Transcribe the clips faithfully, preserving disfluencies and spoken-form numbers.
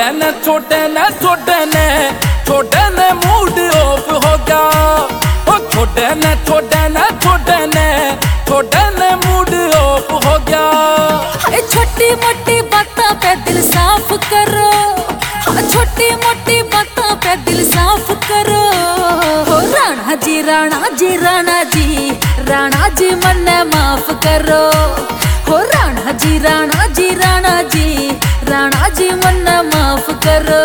छोटे ने छोटे ने छोटे ने छोटे ने मूड ऑफ हो गया। ओ छोटे ने छोटे ने छोटे ने छोटे ने मूड ऑफ हो गया। छोटी मोटी बातों पे दिल साफ करो, छोटी मोटी बातों पे दिल साफ करो। हो राणा जी राणा जी राणा जी राणा जी मन माफ करो। हो राणा जी राणा जी राणा जी राणा जी मन माफ करो।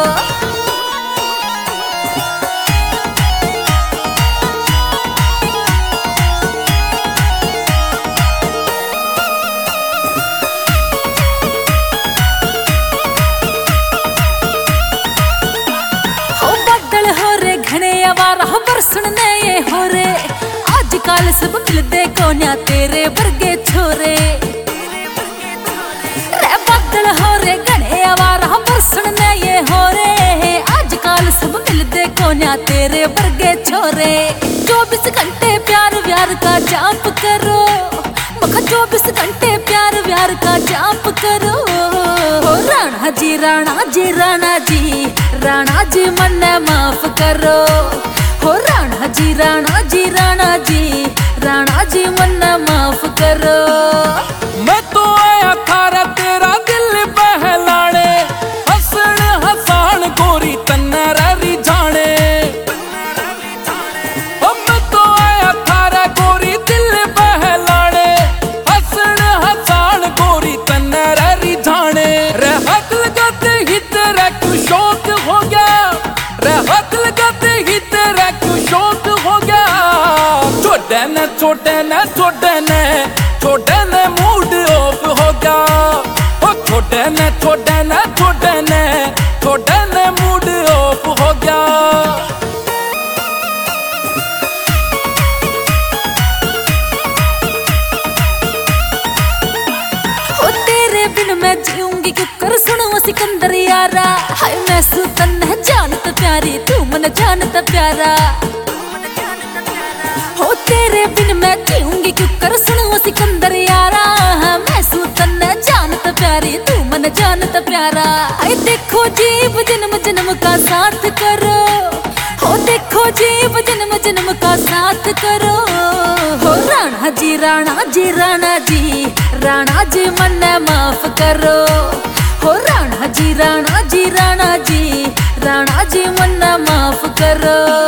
हो रे घने आवारा बरसने ये हो रे, आजकल सब मिलते कोन्या तेरे वर्गे छोरे। रे बादल हो रे घने आवारा बरसने ये हो रे, आजकल सब मिलते कोन्या तेरे वर्गे छोरे। चौबीस घंटे प्यार व्यार का जाप करो, मखा चौबीस घंटे प्यार व्यार का जाप करो। राणा जी राणा जी राणा जी राणा जी मन माफ करो। हो राणा जी राणा जी राणा जी राणा जी मन माफ करो। मैं तो आया थारा तेरा दिल बहलाने, हसन हसान गोरी तन्नरी जाने। मैं तो आया थारा गोरी दिल बहलाने, हसन हसान गोरी तन्नरी जाने। रहत लगाते ही तेरा क्यों शौक हो गया, रहत लगाते ही तेरा क्यों शौक हो गया। छोटे ने छोटे ने छोटे ने छोटे ने मूड ऑफ हो गया। ओ छोटे ने छोटे ने छोटे ने छोटे ने मूड ऑफ हो गया। ओ तेरे बिन मैं जीऊंगी क्यों कर सुनो सिकंदर यारा। हाय मैं सुतन है जानत प्यारी तू मन जानत प्यारा। हो तेरे बिन मैं जीऊंगी क्यों कर सुनो सिकंदर यारा। मैं सुतन है जानत प्यारी तू मन जानत प्यारा। आए देखो जीव जन्म जन्म का साथ करो, हो देखो जीव जन्म जन्म का साथ करो। हो राणा जी राणा जी राणा जी राणा जी मन माफ करो। हो राणा जी राणा जी राणा जी राणा जी मन माफ करो।